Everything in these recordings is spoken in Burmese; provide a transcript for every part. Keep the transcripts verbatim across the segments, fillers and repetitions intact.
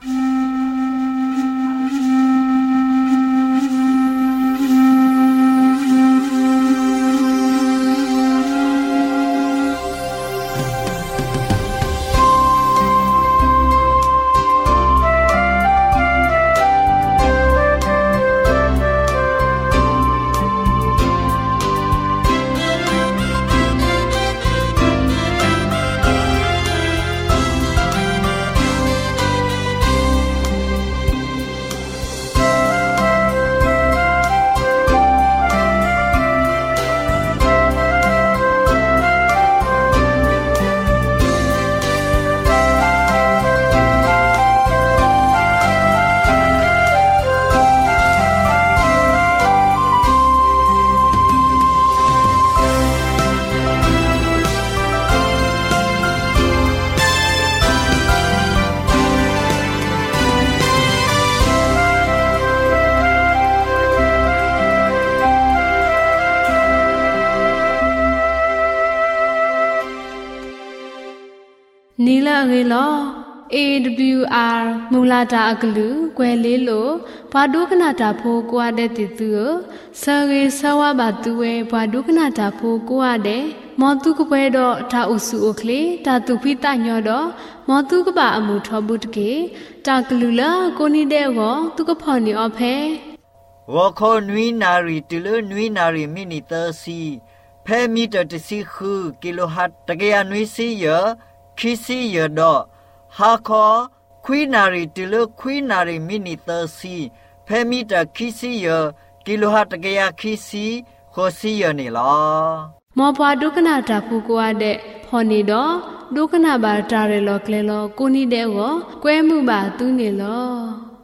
နီလာရေလော A W R မူလာတာအကလူကွယ်လေးလိုဘာဒုကနာတာဖိုးကွာတဲ့တီသူဆာရေဆဝဘာသူဝဲဘာဒုကနာတာဖိုးကွာတဲ့မောတုကပွဲတော့တာအုစုအိုကလေတာသူဖိတညောတော့မောတုကပါအမှုထောဘူးတကေတာကလူလာကိုနီတဲ့ကောသူကဖော်နေအဖဲဝခောနွီနာရီတလနွီနာရီမိနီတစီဖဲမီတတစီခုကီလိုဟတ်တကရနွီစီယခီစီယတော့ဟာခောခွီနာရီတလခွီနာရီမိနီတစီဖဲမီတခီစီယကီလိုဟတ်တကရခီစီခိုစီယနေလားမောပွားဒုက္ခနာတာဖူကွာတဲ့ဖော်နေတော့ဒုက္ခနာပါတာရလောကလေလောကိုနီတဲ့ကောကွဲမှုပါသူးနေလော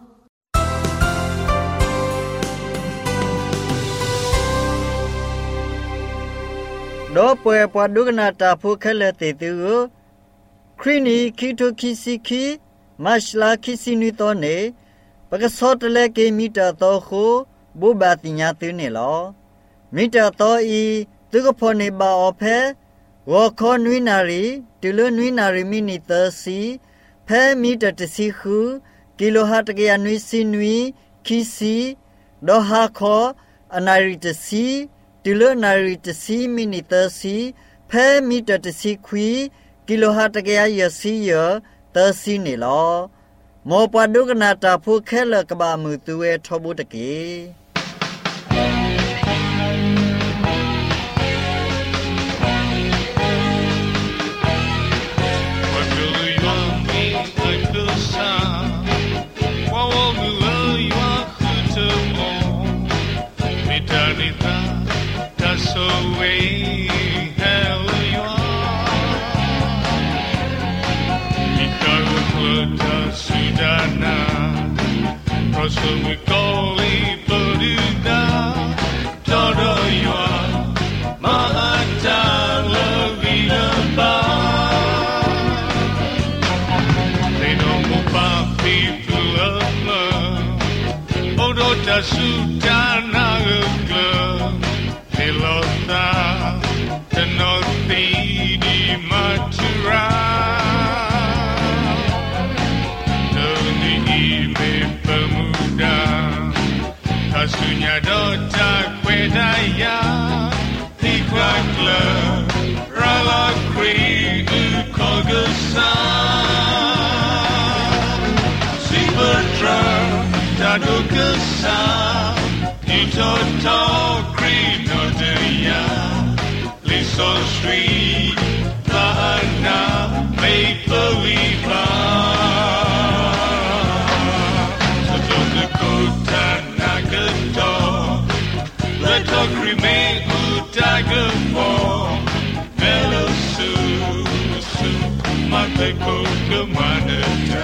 တော့ပွဲပွားဒုက္ခနာတာဖူခဲလက်တဲ့သူခရီနီခီတိုခီစီခီမတ်လာခီစီနီတော့နေပကစောတလေကေမီတာတော့ခိုဘူဘာတင်ညာသူနေလောမီတာတော့ဤသူကဖော်နေပါအဖဲဝခောနွီနာရီတူလနွီနာရီမီနီသစီဖဲမီတာတစီခုကီလိုဟတ်တကရနွီစီနွီခီစီဒေါ်ဟာခောအနာရီတစီတူလနာရီတစီမီနီသစီဖဲမီတာတစီခွီကီလိုဟတ်တကရယစီယသစီနေလောမောပဒုကနာတာဖုခဲလကဘာမှုသူဝဲထောဘူးတကေ So we call it Buddha, Todo Yua, Mahata, Lavina Ba. They don't move by people of love. Odo Tasuta Nagla, they love that, the North Lady Matura. Kasunya dota kwedaya Tikwakla Rala kwe ukogasa Sibatra Dadukasa Itoto Krinodeya Liso Street Lahana Maple Leaf Talk remain utaga for mellow soup soup mate coca manata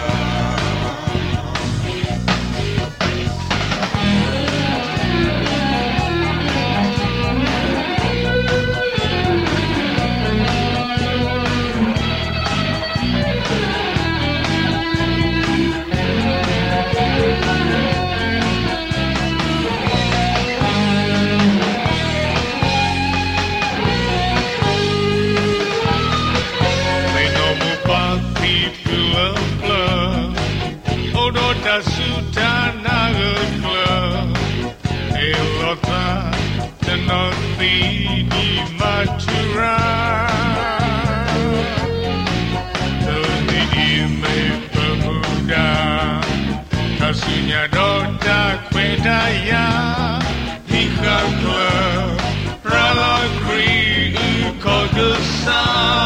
Modota Sutana Club Elota Tenothi Di Matura Toni Ime Pemuda Kasunya Dota Kwedaya Hika Club Rala Kri Kogusa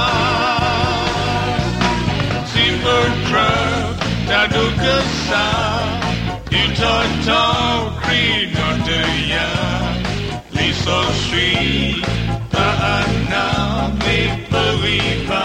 Simper Truck Dadukasa Utoto Kri Nodaya Liso Street Taana Miparipa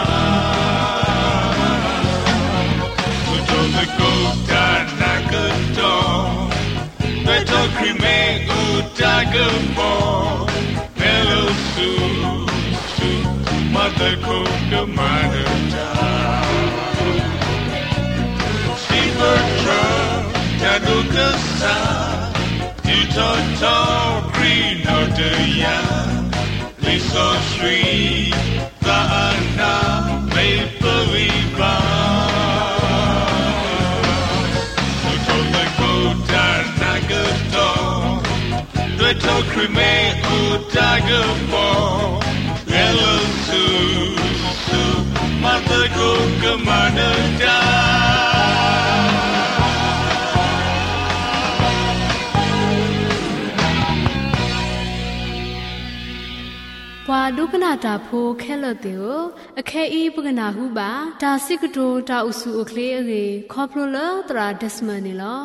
Utoleko Tanakato Beto Krime Utagamo Hello Sue Sue Mother Coca Manata Steamer Truck Tadukasa Utoto Green Odaya Liso Street Taana Maparipa Utoleko Tanakato Dueto Krime Utagamo Hello Sue Sue Mother Coca Manata Wa dukana ta pho khelo teo akhe e pugana hu ba ta sikto ta usu okle age khoplo la tra desman ni lo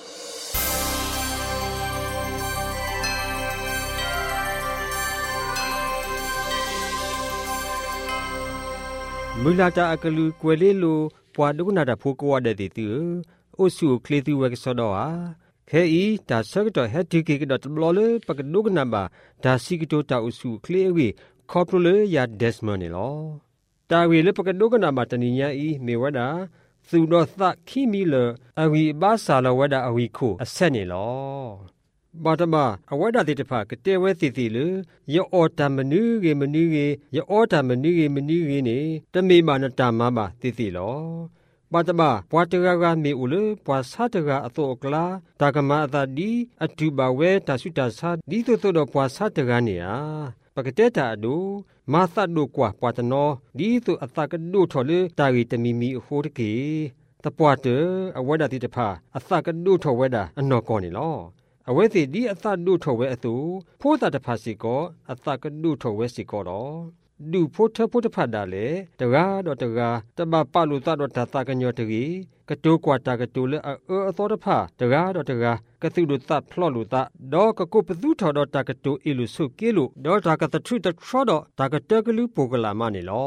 Mulata akalu kwelelo pwa dukana ta pho kwa de ti usu okle ti wa so do a Hei ta sakto hetiki dot blole pakadugna ba ta sikito ta usu klewi koprole ya desmond lo ta wi le pakadugna ba taninya i mewada thu do tha khimi le awi ba sa lo wada awi kho aset ni lo Batama awada ti tapha kate we ti ti le yo ota manu ge manu ge yo ota manu ge manu ge ni tame ma na ta ma ba ti ti lo Batama Pwatega ga me ule pwa satega ato okla takama atadi atuba we tasuta sa di to to do pwa satega ni a pakateta adu matha do kwa pwatano di to ataka do thole tagi tamimi ho de ke tapwate awada ti tapha ataka do tho weda anno ko ni lo awe ti di atha do tho we atu pho ta tapha si ko ataka do tho we si ko do Du photo photo phada le taga do taga taba palu ta do ta ta kanyo tagi katu kwata katu le a a tho da pha taga do taga katu do ta phlo lu ta do ka ko pdu tho do ta katu ilu su ke lu do ta ka thu ta thro do ta ka ta klu pogala ma ni lo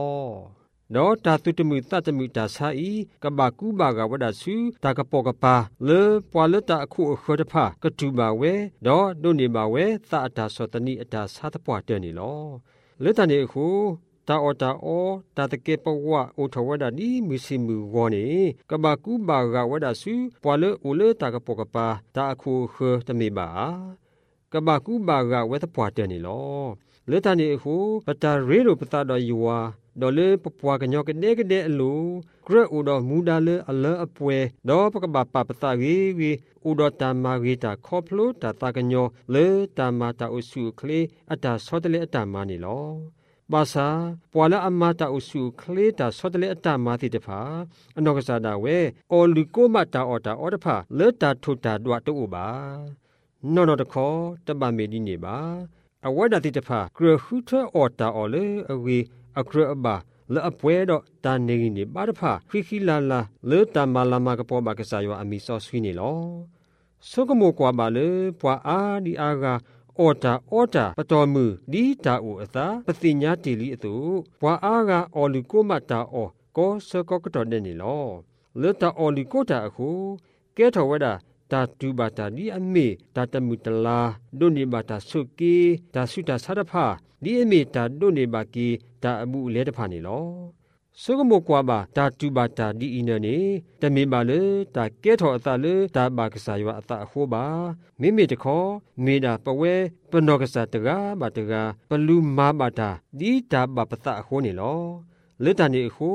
do ta tu tmu ta tmu ta sa i ka ba ku ba ga wada su ta ka po ka pa le pwa le ta khu kho da pha katu ba we do do ni ba we ta ta so tani ata sa ta pwa te ni lo Le tani khu ta ota o ta te ke pawa o thawada ni misimu woni kabaku ba ga wada su pwale ule ta ka pokapa ta khu khe tami ba kabaku ba ga we ta pwa te ni lo le tani khu pata re ro pata do yuwa do le papwa ka nyo ke ne ke de alu gre u do mu da le ala apwe do pakaba pa pata gi gi u do ta ma gi ta khoplo ta ta ka nyo le ta ma ta usu kle ata sotale ata ma ni lo Basa pwala amma ta usu kle ta sotale ata ma ti te pha anokasa da we olu ko ma ta ota ota pha le ta thu ta dwa to ba no no ta kho ta ba me di ni ba awada ti te pha kre hu tha ota ole awi akre ba le apwe do ta ne ni ba ta pha khi khi la la le ta ma la ma ka po ba ka sa yo ami so swi ni lo so ko mo kwa ba le pwa a di a ga Ota ota patomu di ta u ata patinya tili atu pwa aga oluko mata o ko so ko ko ne ni lo le ta oluko ta khu ke tho wada ta tu ba ta ni ame ta tamu tala do ni ba ta su ki ta su ta sa da pha di ame ta do ni ba ki ta amu le da pha ni lo so ko mo kwa ba ta tu ba ta di ina ni ta me ba le ta ke tho ata le ta ba ka sa yo ata ho ba me me de kho me da pawe pano ka sa ta ga ba ta ga palu ma ba ta di ta ba pa ta ho ni lo le ta ni ho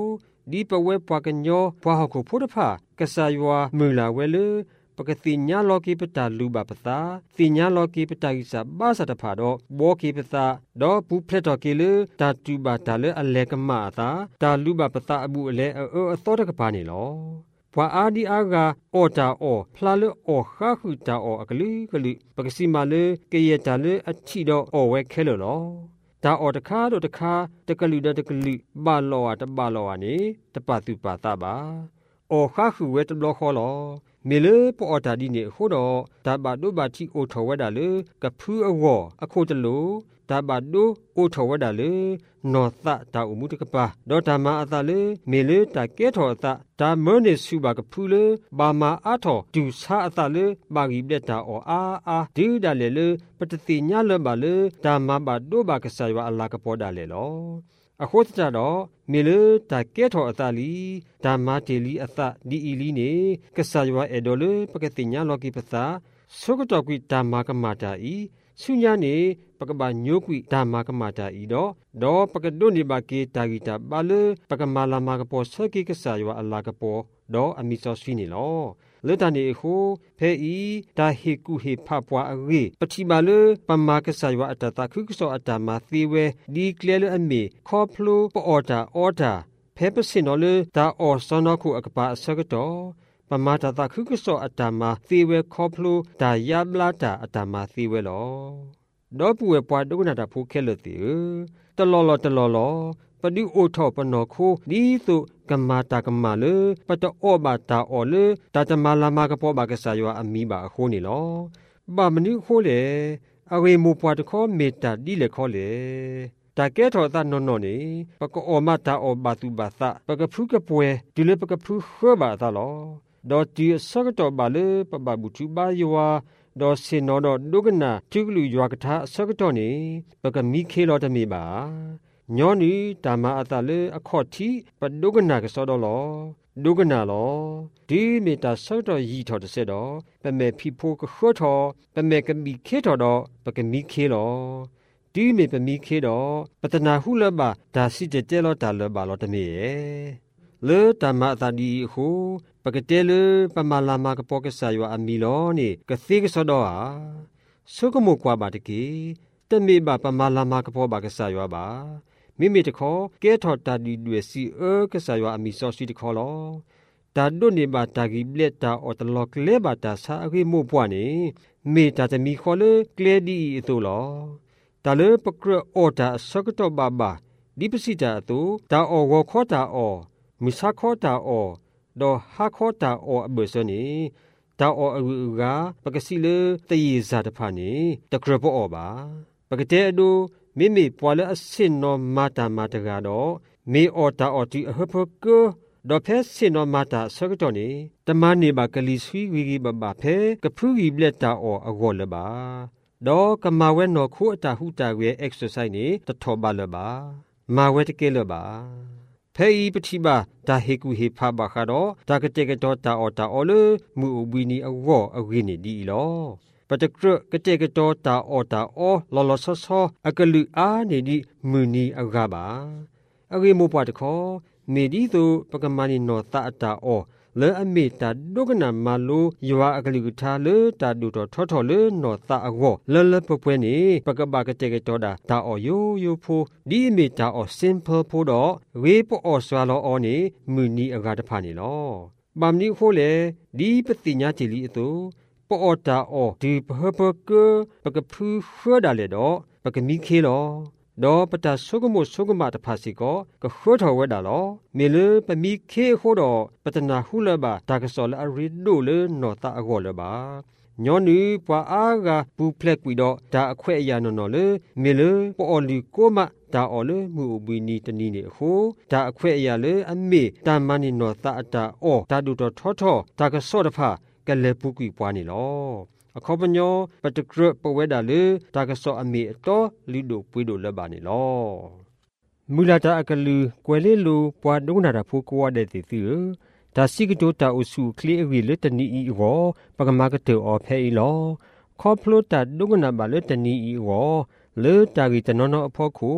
ဒီပဝဲပွားကညောပွားဟခုဖို့တဖာကဆာယွာမူလာဝဲလေပကတိညာလောကိပတာလူဘပတာတိညာလောကိပတာကိစဘာစတဖာတော့ဘောကိပတာတော့ဘူးဖလက်တော်ကေလေတာတူဘာတာလေအလေကမာတာတာလူဘပတာအဘူးအလေအောအသောတကပါနေလောဘွာအာဒီအာကအော်တာအော်ဖလာလေအော်ခါခုတာအော်အကလူကလူပကစီမာလေကေယတာလေအချီတော့အော်ဝဲခဲလို့လောတာအော်တခါတော့တခါတကလူတကလူဘာလောတဘာလောနေတပသူပါတာပါအော်ခါခုဝဲတဘလခေါ်လောမေလေပေါ်တာဒီနေခိုးတော့ဒါဘဒုဘာတိအိုထောဝဲတာလေကဖူးအဝေါ်အခုတလို့ဒါဘဒုအိုထောဝဲတာလေနောသတာဥမှုတကပါဒေါ်တာမအသလေမေလေတာကဲထောအသဒါမနေစုပါကဖူးလေဘာမာအထောဒူစာအသလေဘာဂီပြတာအောအာအာဒီဒါလေလေပတတိညာလဘာလေဒါမဘာဒုဘာကဆာယဝအလာကပေါ်တာလေလောအခုတတော့မေလေတာကဲထောအသလီဒါမာတေလီအသဒီအီလီနေကဆာယဝအေဒိုလေပကတိညာလောကိပသာဆုကတော်ကွီဒါမာကမာတာဤဆုညာနေပကဘာညိုကွီဒါမာကမာတာဤတော့ဒေါ်ပကဒုန်ဒီဘာကေတာဂီတာဘာလေပကမာလာမာကပေါ်ဆကိကဆာယဝအလာကပေါ်ဒေါ်အမီဆောစီနေလောလေတန်နေခုဖဲဤဒါဟေကုဟေဖပွားအရေပတိမာလေပမာကဆာယဝအတတာခုကဆောအတမာသီဝဲဒီကလေလအမေခေါဖလိုပေါ်တာအော်တာဖဲပစင်နော်လေဒါအော်ဆောနခုအကပါအစကတော့ပမာတာတာခုကဆောအတမာသီဝဲခေါဖလိုဒါယဘလာတာအတမာသီဝဲလောဒေါ်ပူဝဲပွားဒုကနာတာဖူခဲလို့တီတလောလောတလောလောပဒိအိုထောပနောခိုဒီသုကမာတာကမာလေပတအောဘာတာအောလေတာတမလာမကပေါ်ဘာကဆာယောအမီဘာခိုးနေလောဘာမနိခိုးလေအဝေမူပွားတခေါ်မေတာဒီလေခေါ်လေတာကဲထောတာနော်နော်နေပကအောမတာအောဘာသူဘာသပကဖုကပွဲဒီလေပကဖုခောဘာသလောဒေါ်တီဆကတော့ဘာလေပပဘူတူဘာယောဒေါ်စင်နော်တော့ဒုကနာတုကလူရွာကထာဆကတော့နေပကမိခေလောတမေပါညောနီတာမအတလေအခော့တီပဒုကနာကစောတော့လောဒုကနာလောဒီမီတာဆောတော့ရီထော်တဲ့တော့ပမေဖီဖိုကခော့ထော်ပမေကမီခေထော်တော့ပကမီခေလောဒီမီပမီခေတော့ပတနာဟုလဘဒါစီတဲ့တဲလောတာလဘလောတမေရဲ့လေတာမအတဒီဟုပကတဲလေပမလာမကပေါကဆာယောအမီလောနေကသေကစောတော့ဟာဆုကမောကွာပါတကေတမေဘပမလာမကပေါပါကဆာယောပါမိမိတခေါ်ကဲထော်တာဒီတွေစီအကဆာယောအမီစောစီတခေါ်လောတာဒုန်နေပါတာဂီဘလက်တာအော်တလောကလေပါတာစာအခေမို့ပွားနေမေတာတမီခေါ်လေကလေဒီအတူလောတာလေပကရအော်တာစကတော့ဘာဘာဒီပစီတာအတူတာအော်ဝခေါ်တာအော်မီစာခေါ်တာအော်ဒေါ်ဟာခေါ်တာအော်အဘစနီတာအော်အူကပကစီလေတရေဇာတဖာနေတကရဘောအော်ပါပကတဲ့အတူမိမိပွာလအစင်နောမာတာမာတကတော့မေအော်တာအော်တီအဟဖကဒေါ်ဖဲစင်နောမာတာဆကတော့နေတမနေပါကလီဆွီဝီဂီဘဘဖဲကဖူဂီဘလက်တာအော်အဂောလပါဒေါ်ကမာဝဲနော်ခုအတာဟုတာဝဲ exercise နေတထောပါလပါမာဝဲတကဲလပါဖဲဤပတိပါဒါဟေကူဟေဖာဘာခါတော့ဒါကတဲ့ကတော့တာအော်တာအော်လမူဝီနီအဝေါ်အဝီနီဒီလောပတကရကတဲ့ကတော့တာအော်တာအော်လောလောဆောဆောအကလူအားနေဒီမူနီအဂါပါအဝေမောပွားတခေါ်မေဒီသူပကမာနီနောတာအတာအော်လေအမေတာဒုကနာမလိုယွာအကလူထားလေတာဒူတော်ထောထောလေနောတာအဝေါ်လလပပွဲနေပကဘာကတဲ့ကတော့တာတာအော်ယိုယိုဖိုဒီမေတာအော် simple ဖို့တော့ဝေပေါ်အော်ဆွာလောအော်နေမူနီအဂါတဖာနေလောဗမ်နီခိုလေဒီပတိညာတီလီအတူပေါ်တာအော်ဒီပဟပကပကဖူခွဒါလေတော့ပကမီခေလောဒေါ်ပတာဆုကမိုဆုကမတဖာစီကောကခွထောဝဲတာလောမေလေပမီခေခိုတော့ပတနာဟုလဘဒါကစောလအရီဒိုလေနောတာအဂောလဘာညောနီပွာအားကဘူဖလက်ကွီတော့ဒါအခွဲ့အရာနော်နော်လေမေလေပေါ်လီကိုမဒါအော်လေမူဘီနီတနီနေခုဒါအခွဲ့အရာလေအမေတာမနီနောတာအတာအော်ဒါဒူတော်ထောထောဒါကစောတဖာကလေပုကွီပွားနေလောအခေါပညောပတကရပဝဲတာလေဒါကစောအမေအတော်လီဒိုပွေးဒိုလဘာနေလောမူလာတာအကလူကွယ်လေးလိုပွားဒုနာတာဖိုးကွာတဲ့တီတီဒါစီကတိုတာအုစုကလီအဝီလေတနီဤရောပကမာကတေအော်ဖဲဤလောခေါပလိုတာဒုကနာဘာလေတနီဤရောလေတာဂီတနောနောအဖို့ခု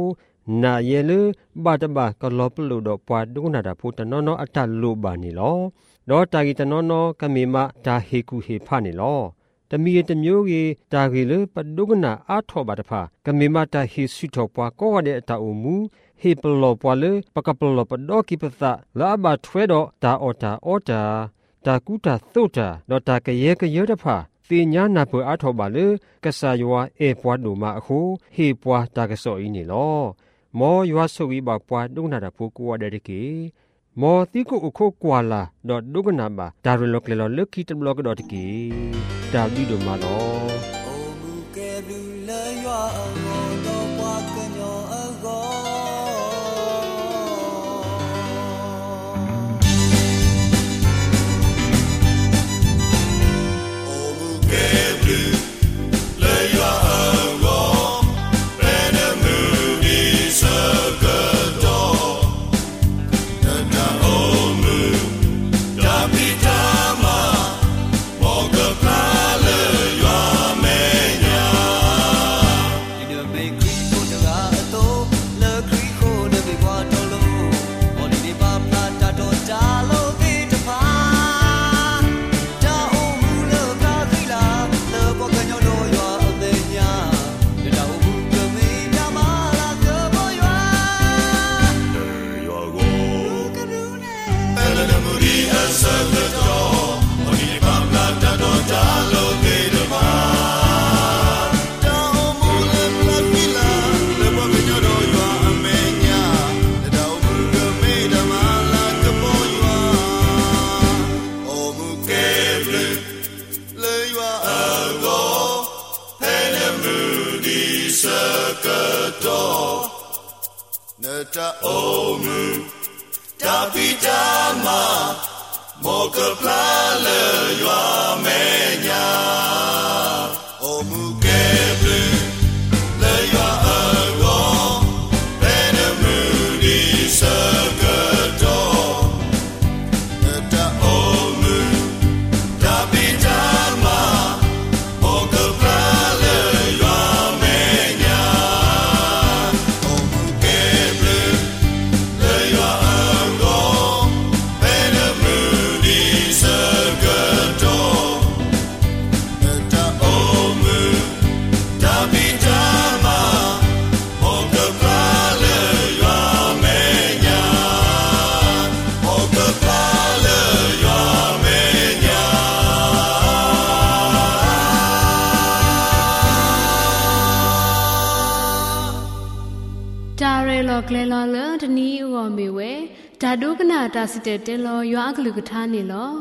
นาเยลบาตบากลอปลุดอปวาดุกนาดาพูตนอนออัตลูบานีลอดอตากิตนอนอกะเมมาตาเฮกุเฮพานีลอตมีตမျိုးကြီးတာဂီလပဒုကနာအာထောပါတဖာကမေမတာဟီဆုထောပွားကောတဲ့အတာအမူဟေပလောပွားလေပကပလောပဒောကိပသလာဘထွဲတော့တာအော်တာအော်တာတာကုတာသုတာတော့တာကရဲကရဲတဖာသေညာနာဖွအာထောပါလေကဆာယောအေပွားဒူမာအခုဟေပွားတာကစောအင်းနေလောမောယောဆုဝီပါပွားဒုနာတာဖိုးကိုဝတဲ့ကေမောတိကိုအခုကွာလာတော့ဒုကနာပါဒါရလောကလောလက်ခီတဘလောကတော့တကေဒါပြီးတော့မလောအိုမူကဲဘလူလေရွာအောတော့ပွားကညောအကောအိုမူကဲဘလူလေရွာအောဘယ်နှမူဒီစကတော့ta omu ta pitama mokapla le ywa menya omu keble le ywa ago benemu di sakato ta omu ta pitama mokapla le ywa menya omu keble ကလဲလောလတနီးဥော်မေဝဲဓာတုကနာတာစစ်တဲ့တဲလောရွာကလူကထားနေလော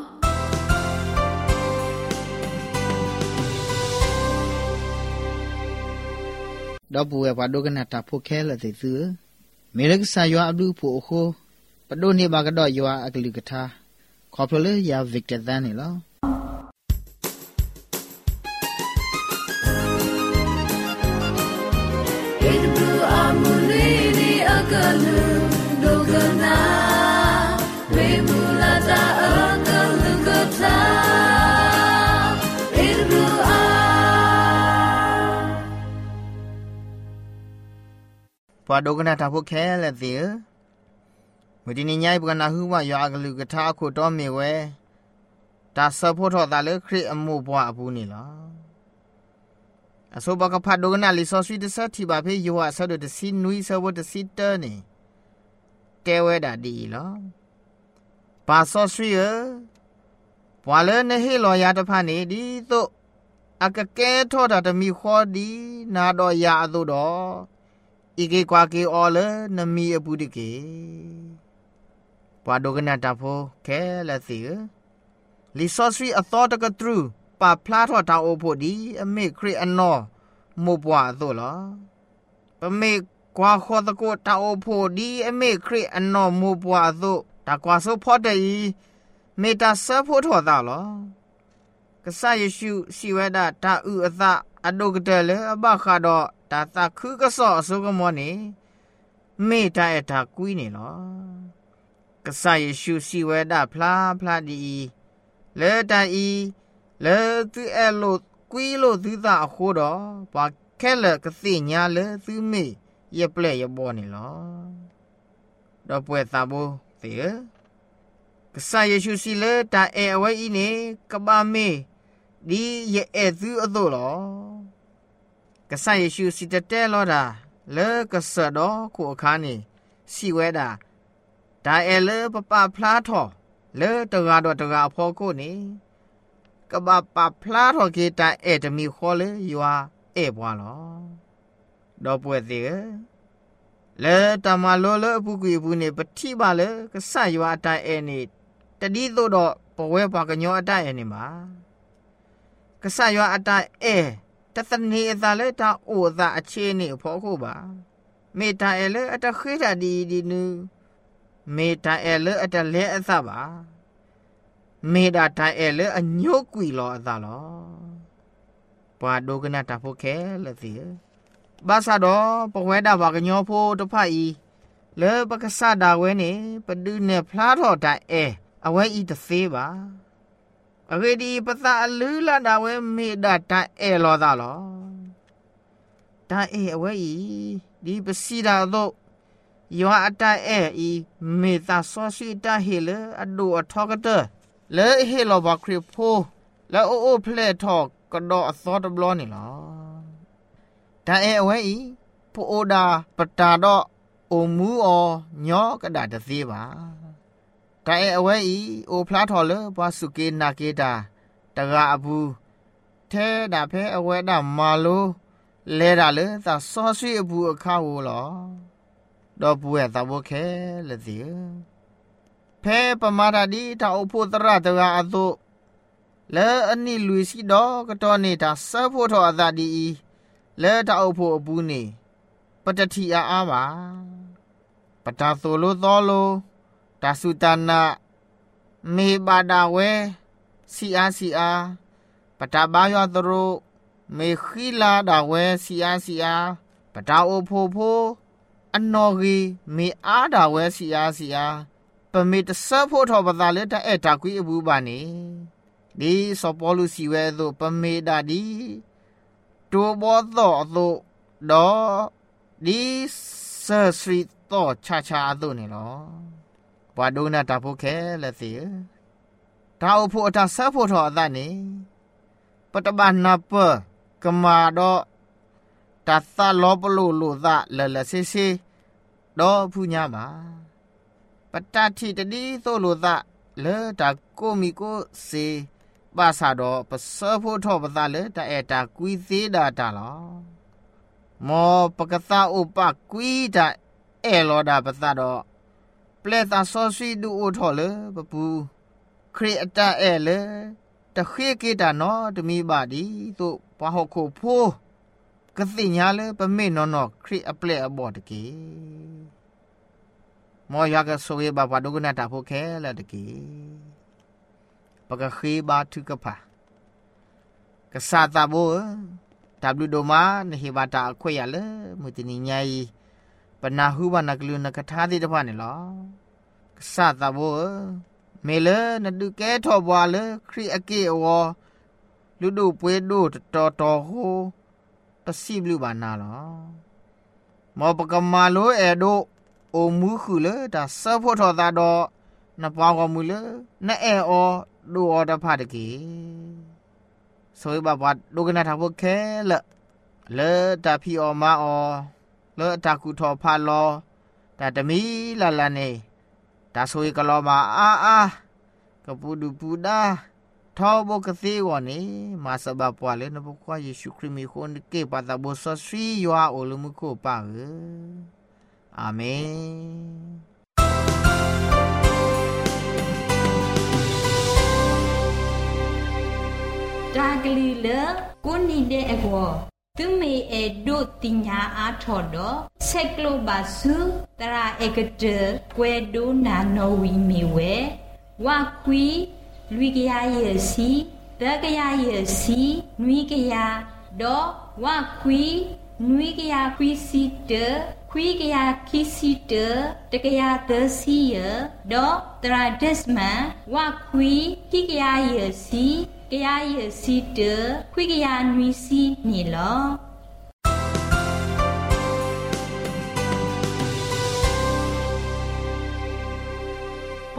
တော့ပူရပါဒုကနာတာဖို့ခဲလတဲ့သူမေရကဆာရွာအဘလူဖို့ခိုပဒိုနေပါကတော့ရွာအကလူကထားခေါ်ဖလေယာဗစ်တာဒန်နေလောေဒဘူအမူလီဒီအကလူဒုကနာဝေမူလာတာအကလူကတာေဒဘူအာပွားဒုကနာတာဖို့ခဲလက်သေးမဒီနေညိုင်ပကနာဟုဝရွာကလူကထားခုတော်မေဝဲဒါဆဖို့ထော်တာလေခရစ်အမှုဘွားအဘူးနေလားအဆိုဘကဖတ်ဒုကနာလီဆောဆွီတဆတ်တီပါဖေယောအဆဒတစီနွီဆဝတ်တစီတနေကဲဝဲတာဒီလောဘာဆောဆွီရဘွာလဲနေဟေလောရတဖာနေဒီသို့အကကဲထောတာတမီခေါ်ဒီနာတော့ရအသို့တော့ဤကေကွာကေအော်လနမီအပူတကေဘွာဒုကနာတာဖိုခဲလက်စီလီဆောဆွီအသောတကထရူပါဖလားထောတာအိုဖို့ဒီအမေခရစ်အနောမို့ဘွာသို့လားပမေကွာခေါ်တကိုတာအိုဖို့ဒီအမေခရစ်အနောမို့ဘွာသို့တာကွာဆိုဖို့တဲ့မေတာဆဖို့ထောတာလားကဆာယေရှုစီဝဒတာဥအသအဒုကတယ်လေအဘခါတော့တာသခုကဆောအစုကမောနေမေတာအတာကွီးနေလောကဆာယေရှုစီဝဒဖလားဖလားဒီလေတိုင်လေသူအဲလိုကွီးလို့သူသာအခိုးတော့ဘာခဲလကသိညာလေသူမေเย็บเปล่ยบ่นี่หรอดอกป่วยตาบูเสียกษาเยซูสิเลตาเอเอาไว้อีนี่กบาเมดีเยเอซูอโตหรอกษาเยซูสิตะเตลอดาเลกษาดอคูคานี่สิเวดาตาเอเลปะปะพลาทอเลตกาดอตกาพอโกนี่กบาปะพลาทอเกตาเอจะมีขอเลยัวเอบวาหรอดอกป่วยเสียเลตามาโลเลปุกุยปุเนปฏิบาเลกษายัวตาเอนี่ตะดีโตดอปะเวปะกะญอตาเอนี่มากษายัวตาเอตะตะนีตาเลตาโอตาอเชนี่พอโคบาเมตาเอเลอะตะเขตาดีดีนูเมตาเอเลอะตะเลอะซาบาเมดาตาเอเลอะญอกุยลออะซาลอปาโดกนะตาโฟแคละสิบาซาดอปะเวดาบากะญอโพตะพะอีเลปะกษาดาเวนี่ปะดุเนพลาทอตาเออเวอีตะเซบาอะเรดีปะตาอลือลาดาเวเมดาตาเอลอซาลอตาเออเวอีดีปะซีดาโตยัวอะตาเออีเมตาซอซิตาเฮเลอะโดอะทอกะเตเลเฮลอบาคริโพและโอโอเพลทอกกะดออะซอตะบลอนี่ลอตาเออเวอีโพโอดาปะตาดอโอมูอญอกะดาตะเซบาตาเออเวอีโอพลาทอเลปาสุเกนาเกตาตะกะอบูเทดาเพอเวดามาโลเลดาเลตาซอซิอบูอะคาโวลอดอปูเอตาโบเคละสิเพปมาดาดีตาโอโพตระตะกะอะโตเลอันนี้ลุยซิดอกะตอนี่ตาซะโพทออะตาดีเลตาโอโพอบูนี่ปะตะทีอาอาบาปะตาโซโลตอโลตาสุตานะเมบาดาเวซีอาซีอาปะตาบายอตโรเมခိလာดาเวซีอาซีอาปะตาโอโพโพอันนอรีเมอาดาเวซีอาซีอาปะเมตซะโพทอปะตาเลตาเอตากุยอบูบานีดีซอปอลุซีเวโตปะเมดาดีโตบอโตโตดอดีเซอร์สรีโตชาชาโตนี่ลอปาโดนะตาโพแคละสิตาโอโพตาซะโพทออะตานี่ปตบานาเปกมาดอตัสสะโลปโลโลซะละละซิซิดอพุญามาปตาทิตดีโซโลซะเลตาโกมิโกเซบาซาดอปะซะโพทอปะตาเลตาเอตากุยเซดาตาลอมอปะกะตาอุปะกุยตาเอโลดาปะตาดอเปลตาซอซิดูโอทอเลปะปูครีอตาเอเลตะเขเกตานอตมีบาดีตุปะฮอโคโพกะสิญาเลปะเมนอนอครีอเปลอบอตะเกมอยากะโซเยบาปาโดกนะตาโพแคละตะเกปะกะเขบาทึกะพากะซาตาโบตาบลุโดมาเนเฮบาตาขวยยาเลมุตินิญายปนาหูบานากลุนะกะทาติตะพานี่ลอกะซาตาโบเมเลนะดุแกทอบวาเลครีอเกอวลุดูปวยดูตอตอโฮตะซิบลุบานาลอมอปะกะมาโลเอโดโอมูคุเลตาซะโพทอตาดอนะปาวกมูเลนะเอออดูออตะพาตะเกสวยบาบาโดกนะทาโพแคละเลตาพีออมาออเลตากุทอพาลอตาตะมีลาลาเนตาสวยกะลอมาอาอากะปูดูปูดาทอโบกะเซวอนี่มาสบาปวาเลนะพควาเยซูคริสต์มีคนเกปาตาโบซอสรียัวโอลมุโคปาเออาเมนดากลีเลกุนิเดเอโกตุเมเอโดติญาอาทอดอเซกโลบาสุตราเอกเตกวโดนาโนวิมีเววาควีลุยกยาเยซีตะกยาเยซีนุยกยาดอวาควีนุยกยาควีซิเตควีกยาคิซิเตตะกยาเตซีเยดอตราเดสมาวาควีกิกยาเยซีกยาเยซีเตควีกยานุยซีนี่ลอ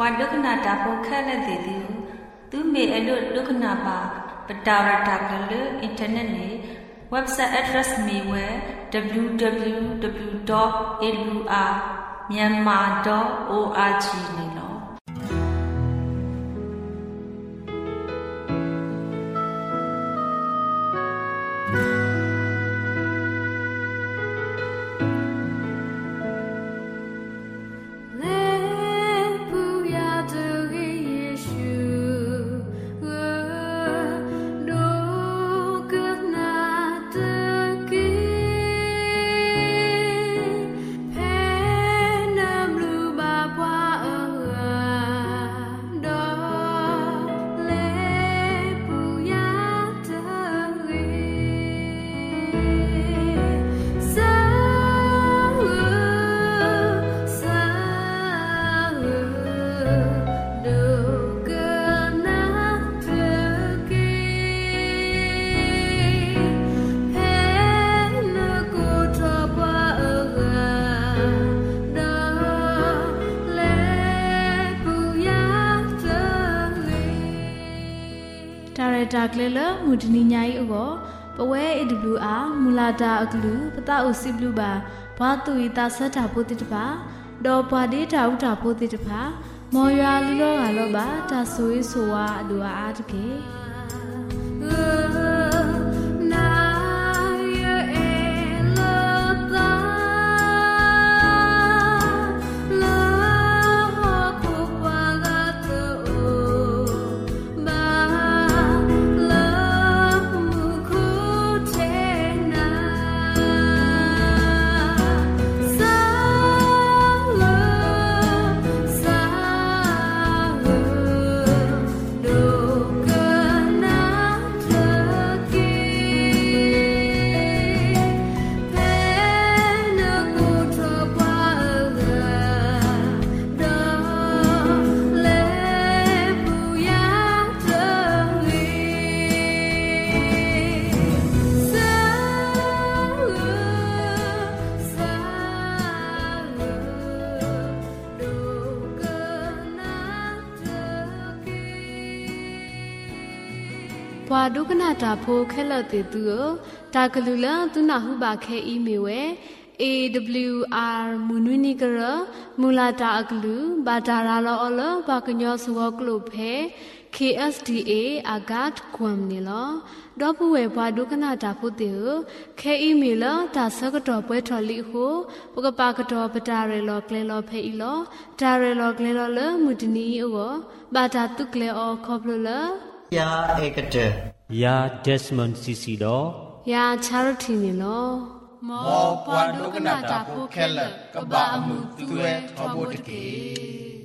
ပွာဒုက္ခနာတာဖို့ခက်လက်သေးသူသူမေအလို့ဒုက္ခနာပါပတာရတာကလေးအင်တာနက်နဲ့ website address မေဝဲ double-u double-u double-u dot a w r myanmar dot org နေလို့တာကလေးလမူဒနီညာဤအောပဝဲ A W R မူလာတာအကလူပတာအိုစီဘလူပါဘာတူဤတာဆက်တာဖို့တိတပါဒေါ်ပါဒီတာဥတာဖို့တိတပါမော်ရွာလူလောကလောပါတာဆိုရေးဆိုဝါအဒူအားတကေဘွာဒုက္ခနာတာဖိုခဲလတေသူတာကလူလာသူနာဟုပါခဲအီးမေဝဲ A W R မူနွီနီကရမူလာတာအကလူဘာတာရာလောအလဘာကညောစဝကလုဖဲ K S D A အဂတ်ကွမ်နီလောဒေါ်ပူဝဲဘွာဒုက္ခနာတာဖိုတေခဲအီးမေလတာဆကတော်ပွဲထော်လီဟုပကပါကတော်ပတာရလောကလဲလောဖဲအီလောတာရလောကလဲလောလမူဒနီအောဘာတာတုကလဲအောခေါပလလယာဧကတယာဒက်စမွန်စီစီတော့ယာချာရတီနီလောမောပွာဒုက္ခနာတာဖိုခဲလကဘာအမှုသူဲထောဖို့တကေ